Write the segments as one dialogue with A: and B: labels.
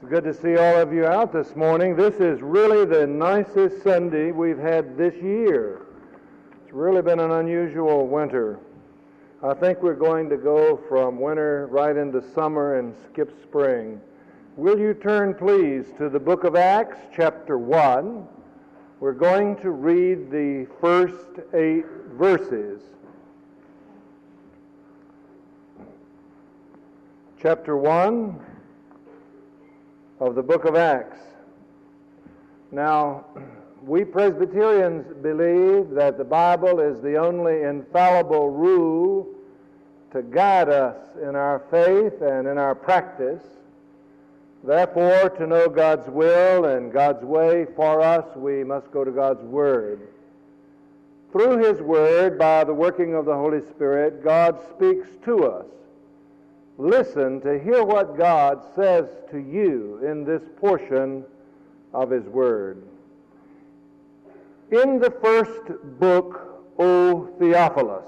A: It's good to see all of you out this morning. This is really the nicest Sunday we've had this year. It's really been an unusual winter. I think we're going to go from winter right into summer and skip spring. Will you turn, please, to the book of Acts, chapter 1. We're going to read the first 8 verses. Chapter 1 of the book of Acts. Now, we Presbyterians believe that the Bible is the only infallible rule to guide us in our faith and in our practice. Therefore, to know God's will and God's way for us, we must go to God's Word. Through His Word, by the working of the Holy Spirit, God speaks to us. Listen to hear what God says to you in this portion of His Word. In the first book, O Theophilus.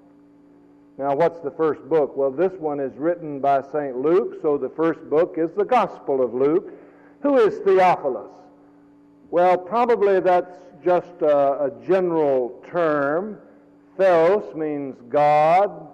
A: Now, what's the first book? Well, this one is written by St. Luke, so the first book is the Gospel of Luke. Who is Theophilus? Well, probably that's just a general term. Theos means God.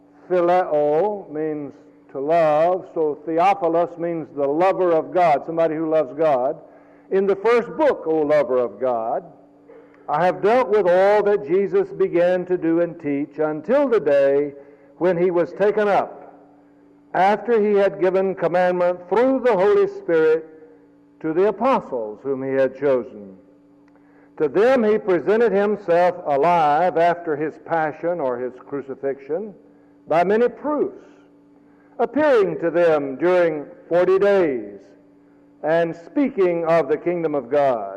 A: Phileo means to love. So Theophilus means the lover of God, somebody who loves God. In the first book, O lover of God, I have dealt with all that Jesus began to do and teach until the day when He was taken up, after He had given commandment through the Holy Spirit to the apostles whom He had chosen. To them He presented Himself alive after His passion or His crucifixion by many proofs, appearing to them during 40 days and speaking of the kingdom of God.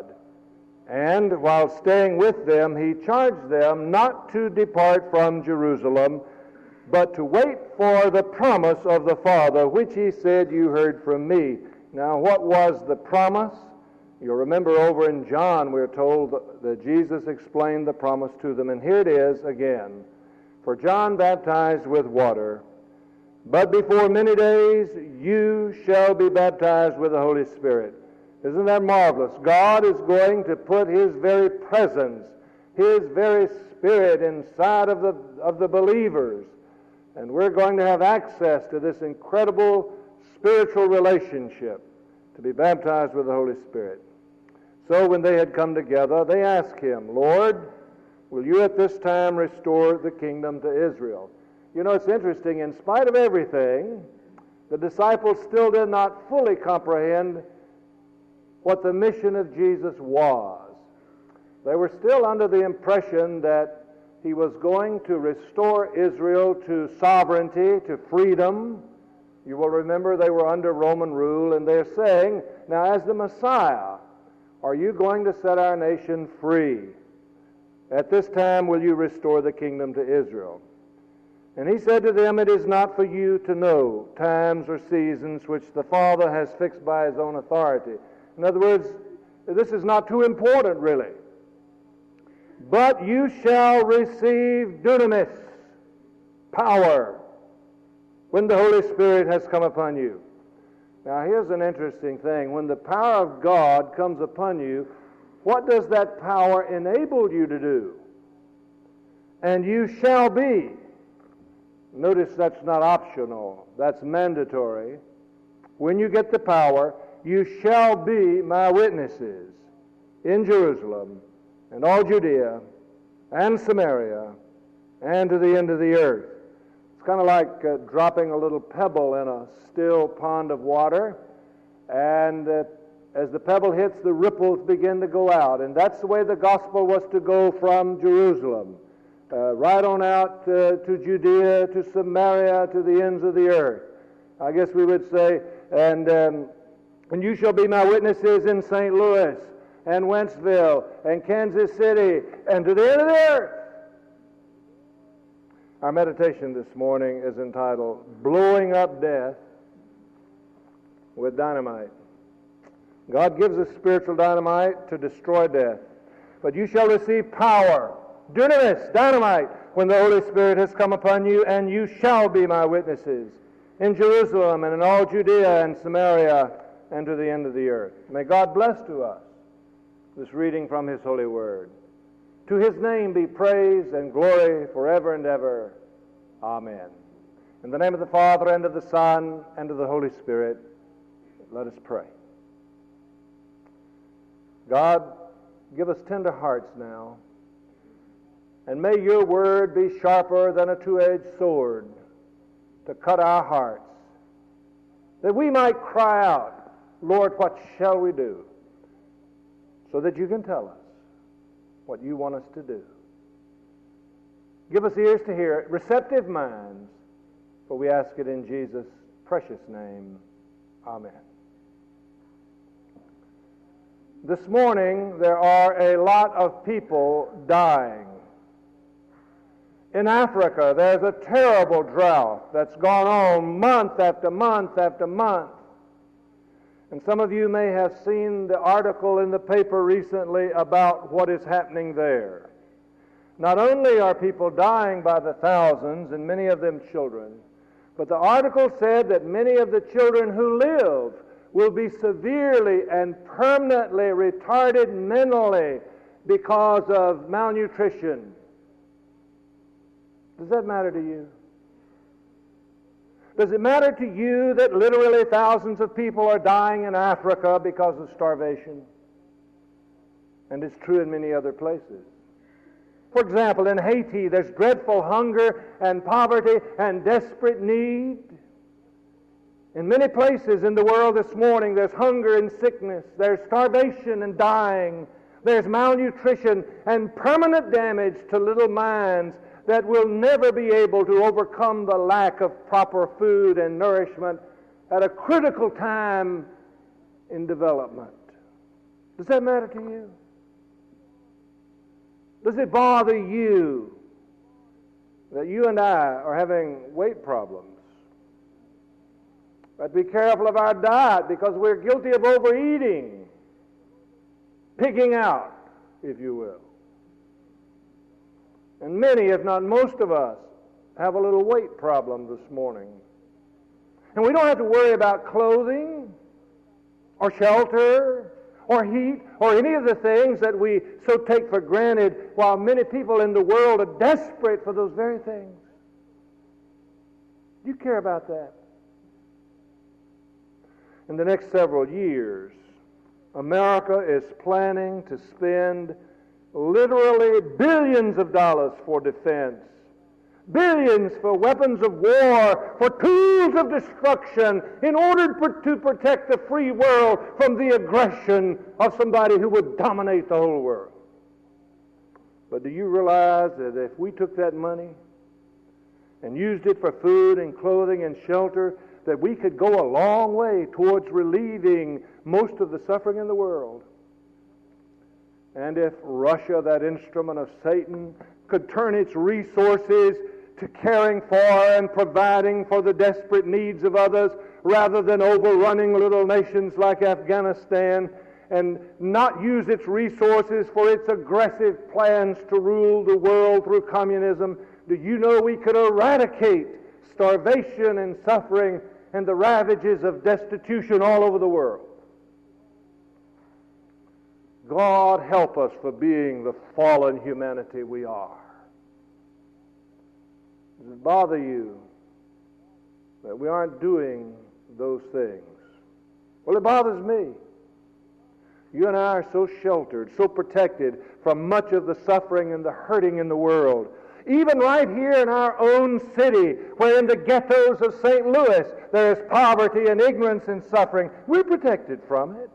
A: And while staying with them, He charged them not to depart from Jerusalem, but to wait for the promise of the Father, which He said, you heard from me. Now, what was the promise? You'll remember over in John, we're told that Jesus explained the promise to them. And here it is again. For John baptized with water, but before many days you shall be baptized with the Holy Spirit. Isn't that marvelous? God is going to put His very presence, His very Spirit inside of the believers. And we're going to have access to this incredible spiritual relationship, to be baptized with the Holy Spirit. So when they had come together, they asked Him, Lord, will you at this time restore the kingdom to Israel? You know, it's interesting, in spite of everything, the disciples still did not fully comprehend what the mission of Jesus was. They were still under the impression that He was going to restore Israel to sovereignty, to freedom. You will remember they were under Roman rule, and they're saying, now as the Messiah, are you going to set our nation free? At this time will you restore the kingdom to Israel? And He said to them, it is not for you to know times or seasons which the Father has fixed by His own authority. In other words, this is not too important, really. But you shall receive dunamis, power, when the Holy Spirit has come upon you. Now, here's an interesting thing. When the power of God comes upon you, what does that power enable you to do? And you shall be. Notice that's not optional. That's mandatory. When you get the power, you shall be my witnesses in Jerusalem and all Judea and Samaria and to the end of the earth. It's kind of like dropping a little pebble in a still pond of water, and as the pebble hits, the ripples begin to go out. And that's the way the gospel was to go from Jerusalem, right on out to Judea, to Samaria, to the ends of the earth. I guess we would say, and you shall be my witnesses in St. Louis and Wentzville and Kansas City and to the end of the earth. Our meditation this morning is entitled, Blowing Up Death with Dynamite. God gives us spiritual dynamite to destroy death. But you shall receive power, dunamis, dynamite, when the Holy Spirit has come upon you, and you shall be my witnesses in Jerusalem and in all Judea and Samaria and to the end of the earth. May God bless to us this reading from His holy word. To His name be praise and glory forever and ever. Amen. In the name of the Father, and of the Son, and of the Holy Spirit, let us pray. God, give us tender hearts now, and may your word be sharper than a two-edged sword to cut our hearts, that we might cry out, Lord, what shall we do? So that you can tell us what you want us to do. Give us ears to hear it, receptive minds, for we ask it in Jesus' precious name. Amen. This morning, there are a lot of people dying. In Africa, there's a terrible drought that's gone on month after month after month. And some of you may have seen the article in the paper recently about what is happening there. Not only are people dying by the thousands, and many of them children, but the article said that many of the children who live will be severely and permanently retarded mentally because of malnutrition. Does that matter to you? Does it matter to you that literally thousands of people are dying in Africa because of starvation? And it's true in many other places. For example, in Haiti, there's dreadful hunger and poverty and desperate need. In many places in the world this morning, there's hunger and sickness, there's starvation and dying, there's malnutrition and permanent damage to little minds that will never be able to overcome the lack of proper food and nourishment at a critical time in development. Does that matter to you? Does it bother you that you and I are having weight problems? But be careful of our diet because we're guilty of overeating, pigging out, if you will. And many, if not most of us, have a little weight problem this morning. And we don't have to worry about clothing or shelter or heat or any of the things that we so take for granted, while many people in the world are desperate for those very things. Do you care about that? In the next several years, America is planning to spend literally billions of dollars for defense, billions for weapons of war, for tools of destruction, in order to protect the free world from the aggression of somebody who would dominate the whole world. But do you realize that if we took that money and used it for food and clothing and shelter, that we could go a long way towards relieving most of the suffering in the world? And if Russia, that instrument of Satan, could turn its resources to caring for and providing for the desperate needs of others, rather than overrunning little nations like Afghanistan, and not use its resources for its aggressive plans to rule the world through communism, do you know we could eradicate starvation and suffering and the ravages of destitution all over the world? God help us for being the fallen humanity we are. Does it bother you that we aren't doing those things? Well, it bothers me. You and I are so sheltered, so protected from much of the suffering and the hurting in the world. Even right here in our own city, where in the ghettos of St. Louis there is poverty and ignorance and suffering, we're protected from it.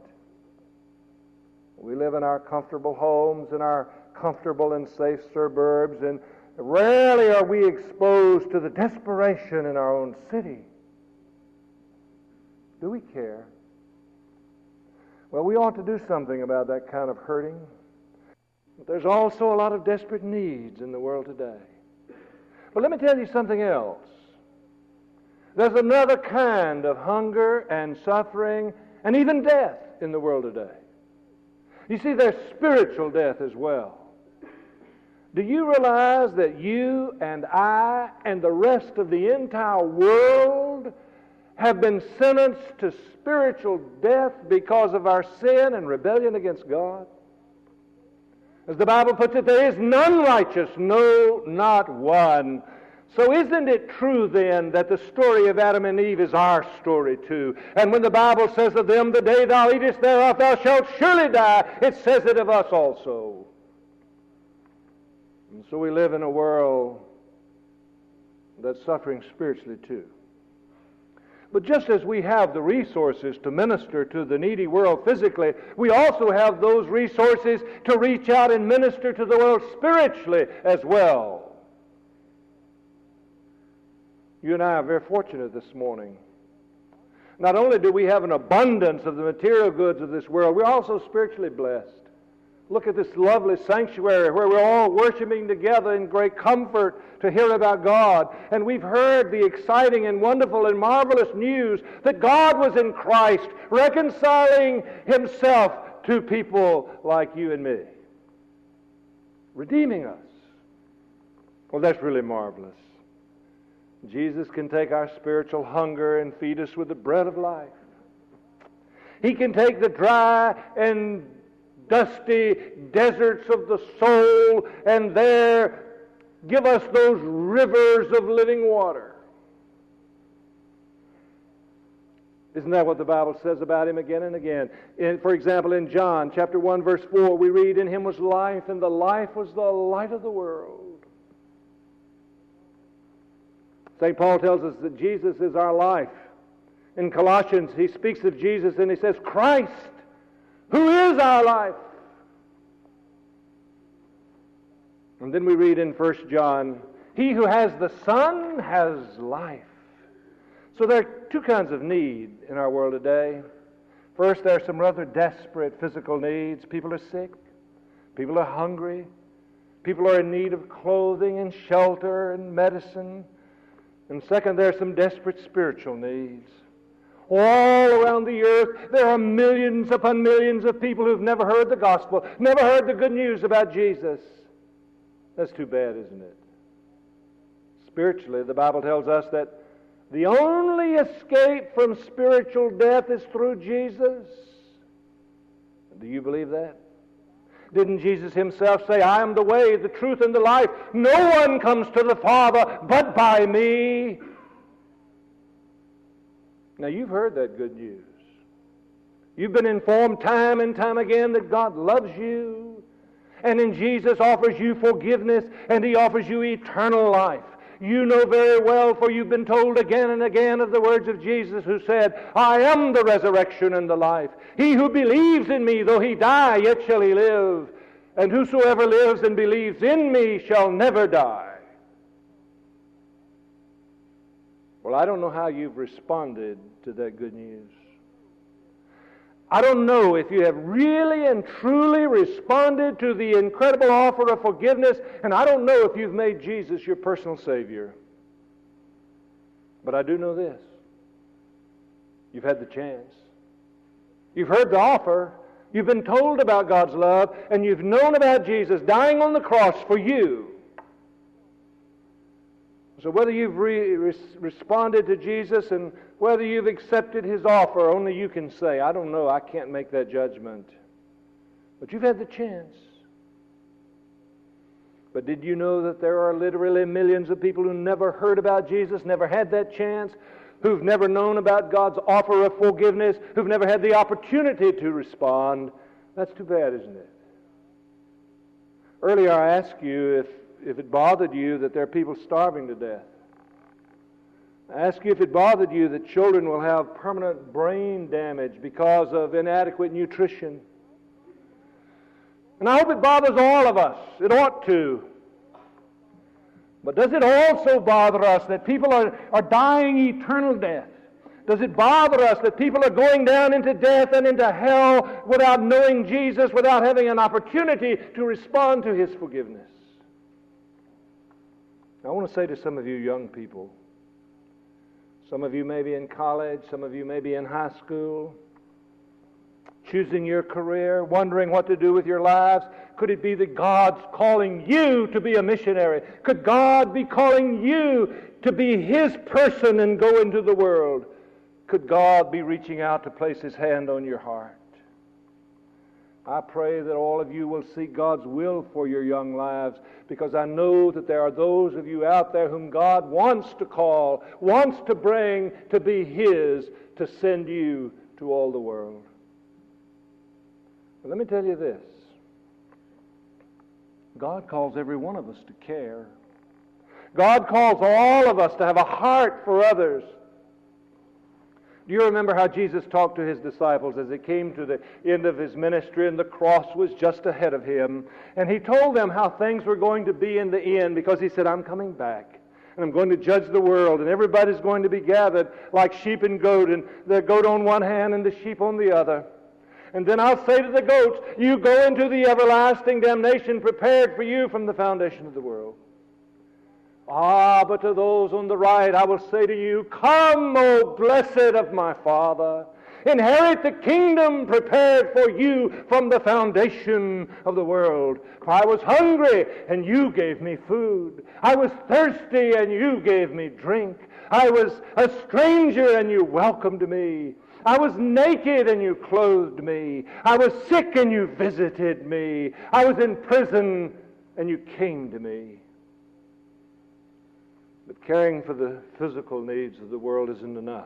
A: We live in our comfortable homes, in our comfortable and safe suburbs, and rarely are we exposed to the desperation in our own city. Do we care? Well, we ought to do something about that kind of hurting. But there's also a lot of desperate needs in the world today. But let me tell you something else. There's another kind of hunger and suffering and even death in the world today. You see, there's spiritual death as well. Do you realize that you and I and the rest of the entire world have been sentenced to spiritual death because of our sin and rebellion against God? As the Bible puts it, there is none righteous, no, not one. So isn't it true then that the story of Adam and Eve is our story too? And when the Bible says of them, the day thou eatest thereof thou shalt surely die, it says it of us also. And so we live in a world that's suffering spiritually too. But just as we have the resources to minister to the needy world physically, we also have those resources to reach out and minister to the world spiritually as well. You and I are very fortunate this morning. Not only do we have an abundance of the material goods of this world, we're also spiritually blessed. Look at this lovely sanctuary where we're all worshiping together in great comfort to hear about God. And we've heard the exciting and wonderful and marvelous news that God was in Christ, reconciling Himself to people like you and me, redeeming us. Well, that's really marvelous. Jesus can take our spiritual hunger and feed us with the bread of life. He can take the dry and dusty deserts of the soul and there give us those rivers of living water. Isn't that what the Bible says about Him again and again? For example, in John chapter 1, verse 4, we read, "In Him was life, and the life was the light of the world." St. Paul tells us that Jesus is our life. In Colossians, he speaks of Jesus and he says, Christ, who is our life. And then we read in 1 John, he who has the Son has life. So there are two kinds of need in our world today. First, there are some rather desperate physical needs. People are sick. People are hungry. People are in need of clothing and shelter and medicine. And second, there are some desperate spiritual needs. All around the earth, there are millions upon millions of people who've never heard the gospel, never heard the good news about Jesus. That's too bad, isn't it? Spiritually, the Bible tells us that the only escape from spiritual death is through Jesus. Do you believe that? Didn't Jesus Himself say, I am the way, the truth, and the life. No one comes to the Father but by me. Now, you've heard that good news. You've been informed time and time again that God loves you. And in Jesus offers you forgiveness, and He offers you eternal life. You know very well, for you've been told again and again of the words of Jesus who said, I am the resurrection and the life. He who believes in me, though he die, yet shall he live. And whosoever lives and believes in me shall never die. Well, I don't know how you've responded to that good news. I don't know if you have really and truly responded to the incredible offer of forgiveness, and I don't know if you've made Jesus your personal Savior. But I do know this. You've had the chance. You've heard the offer. You've been told about God's love, and you've known about Jesus dying on the cross for you. So whether you've responded to Jesus and whether you've accepted His offer, only you can say. I don't know. I can't make that judgment. But you've had the chance. But did you know that there are literally millions of people who never heard about Jesus, never had that chance, who've never known about God's offer of forgiveness, who've never had the opportunity to respond? That's too bad, isn't it? Earlier I asked you if it bothered you that there are people starving to death. I asked you if it bothered you that children will have permanent brain damage because of inadequate nutrition. And I hope it bothers all of us. It ought to. But does it also bother us that people are dying eternal death? Does it bother us that people are going down into death and into hell without knowing Jesus, without having an opportunity to respond to His forgiveness? I want to say to some of you young people, some of you may be in college, some of you may be in high school, choosing your career, wondering what to do with your lives. Could it be that God's calling you to be a missionary? Could God be calling you to be His person and go into the world? Could God be reaching out to place His hand on your heart? I pray that all of you will seek God's will for your young lives, because I know that there are those of you out there whom God wants to call, wants to bring to be His, to send you to all the world. But let me tell you this. God calls every one of us to care. God calls all of us to have a heart for others. Do you remember how Jesus talked to His disciples as they came to the end of His ministry and the cross was just ahead of Him? And He told them how things were going to be in the end, because He said, I'm coming back and I'm going to judge the world, and everybody's going to be gathered like sheep and goat, and the goat on one hand and the sheep on the other. And then I'll say to the goats, you go into the everlasting damnation prepared for you from the foundation of the world. But to those on the right I will say to you, come, O blessed of my Father, inherit the kingdom prepared for you from the foundation of the world. For I was hungry, and you gave me food. I was thirsty, and you gave me drink. I was a stranger, and you welcomed me. I was naked, and you clothed me. I was sick, and you visited me. I was in prison, and you came to me. But caring for the physical needs of the world isn't enough.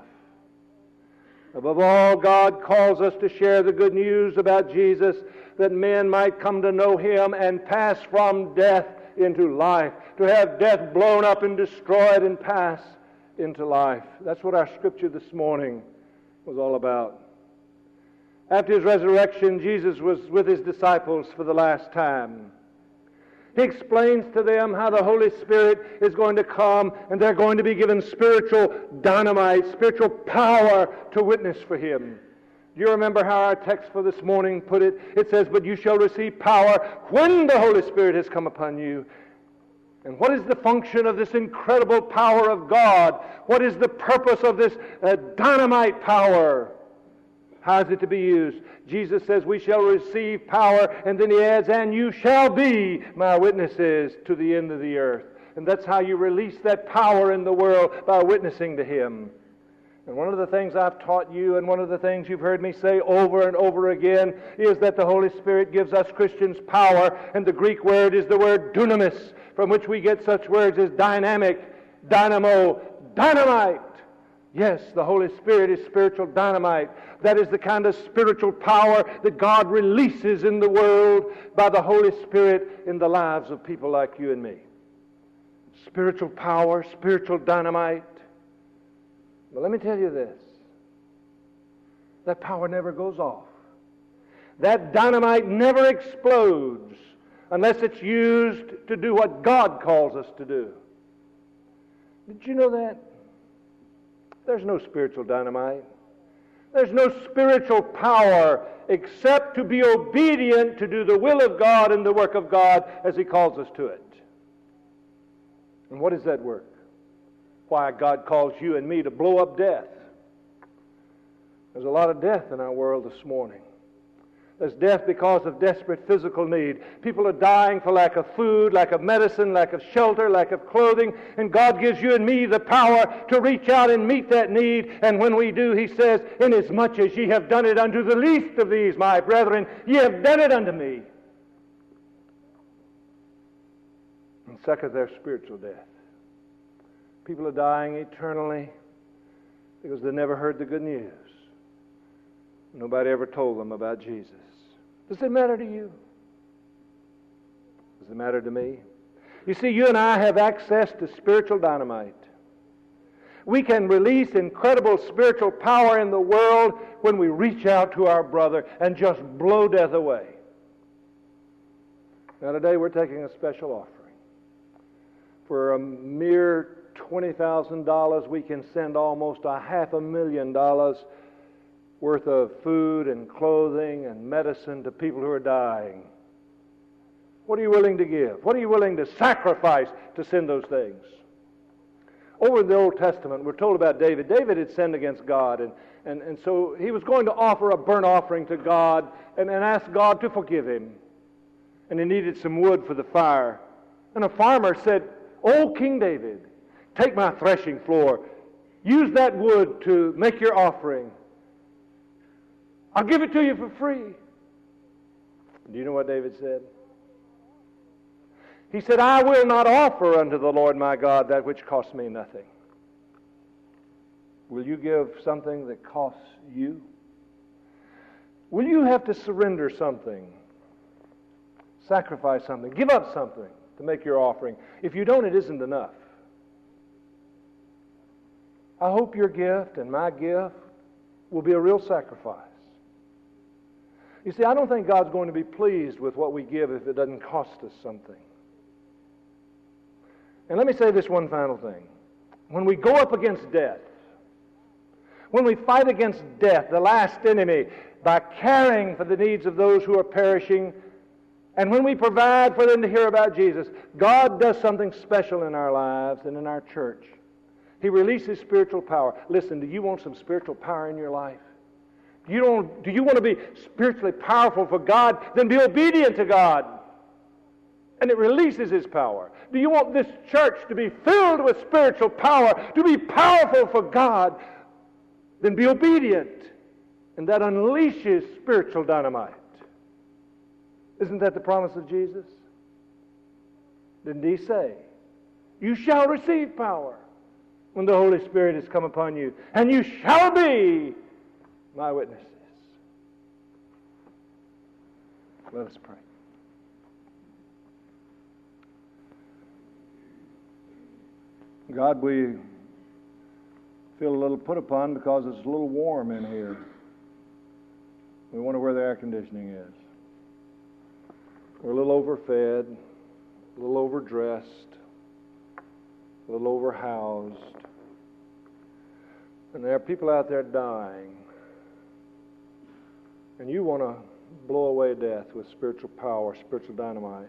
A: Above all, God calls us to share the good news about Jesus, that men might come to know Him and pass from death into life, to have death blown up and destroyed and pass into life. That's what our scripture this morning was all about. After His resurrection, Jesus was with His disciples for the last time. He explains to them how the Holy Spirit is going to come, and they're going to be given spiritual dynamite, spiritual power to witness for Him. Do you remember how our text for this morning put it? It says, but you shall receive power when the Holy Spirit has come upon you. And what is the function of this incredible power of God? What is the purpose of this dynamite power? How is it to be used? Jesus says we shall receive power, and then He adds, and you shall be my witnesses to the end of the earth. And that's how you release that power in the world, by witnessing to Him. And one of the things I've taught you, and one of the things you've heard me say over and over again, is that the Holy Spirit gives us Christians power, and the Greek word is the word dunamis, from which we get such words as dynamic, dynamo, dynamite. Yes, the Holy Spirit is spiritual dynamite. That is the kind of spiritual power that God releases in the world by the Holy Spirit in the lives of people like you and me. Spiritual power, spiritual dynamite. But let me tell you this. That power never goes off. That dynamite never explodes unless it's used to do what God calls us to do. Did you know that? There's no spiritual dynamite. There's no spiritual power except to be obedient to do the will of God and the work of God as He calls us to it. And what is that work? Why God calls you and me to blow up death. There's a lot of death in our world this morning. There's death because of desperate physical need. People are dying for lack of food, lack of medicine, lack of shelter, lack of clothing. And God gives you and me the power to reach out and meet that need. And when we do, He says, inasmuch as ye have done it unto the least of these, my brethren, ye have done it unto me. And second, there's spiritual death. People are dying eternally because they never heard the good news. Nobody ever told them about Jesus. Does it matter to you? Does it matter to me? You see, you and I have access to spiritual dynamite. We can release incredible spiritual power in the world when we reach out to our brother and just blow death away. Now today we're taking a special offering. For a mere $20,000 we can send almost $500,000 worth of food and clothing and medicine to people who are dying. What are you willing to give? What are you willing to sacrifice to send those things? Over in the Old Testament, we're told about David. David had sinned against God, and so he was going to offer a burnt offering to God and ask God to forgive him. And he needed some wood for the fire. And a farmer said, "Oh, King David, take my threshing floor. Use that wood to make your offering. I'll give it to you for free. Do you know what David said? He said, I will not offer unto the Lord my God that which costs me nothing. Will you give something that costs you? Will you have to surrender something? Sacrifice something? Give up something to make your offering? If you don't, it isn't enough. I hope your gift and my gift will be a real sacrifice. You see, I don't think God's going to be pleased with what we give if it doesn't cost us something. And let me say this one final thing. When we go up against death, when we fight against death, the last enemy, by caring for the needs of those who are perishing, and when we provide for them to hear about Jesus, God does something special in our lives and in our church. He releases spiritual power. Listen, do you want some spiritual power in your life? Do you want to be spiritually powerful for God? Then be obedient to God. And it releases His power. Do you want this church to be filled with spiritual power, to be powerful for God? Then be obedient. And that unleashes spiritual dynamite. Isn't that the promise of Jesus? Didn't He say, you shall receive power when the Holy Spirit has come upon you, and you shall be my witnesses. Let us pray. God, we feel a little put upon because it's a little warm in here. We wonder where the air conditioning is. We're a little overfed, a little overdressed, a little overhoused. And there are people out there dying. And you want to blow away death with spiritual power, spiritual dynamite.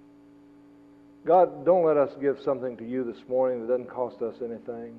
A: God, don't let us give something to you this morning that doesn't cost us anything.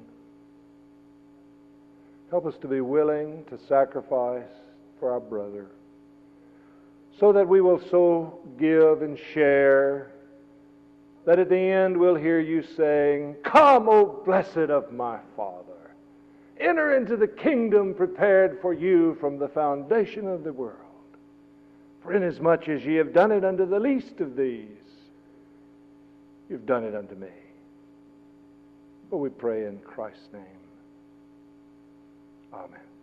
A: Help us to be willing to sacrifice for our brother, so that we will so give and share that at the end we'll hear you saying, come, O blessed of my Father. Enter into the kingdom prepared for you from the foundation of the world. For inasmuch as ye have done it unto the least of these, you've done it unto me. But we pray in Christ's name. Amen.